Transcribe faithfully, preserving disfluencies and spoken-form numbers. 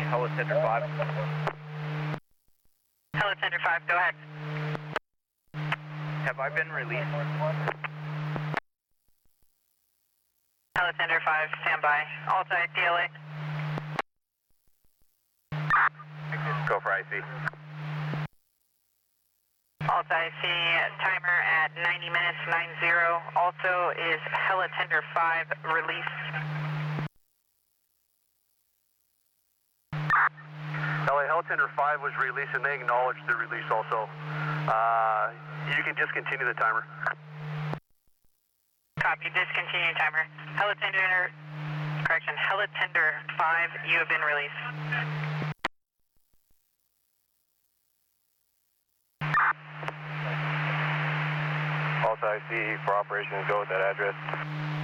Helicopter five. Helicopter five, go ahead. Have I been released? Helicopter five, stand by. Altai, D L A. Go for I C. Altai, I see timer at ninety minutes, nine zero. Also is Helicopter five release. L A Helicopter five was released and they acknowledged the release also. Uh, you can discontinue the timer. Copy, discontinue timer. Helicopter, correction, Helicopter five, you have been released. Also, I C for operations, go with that address.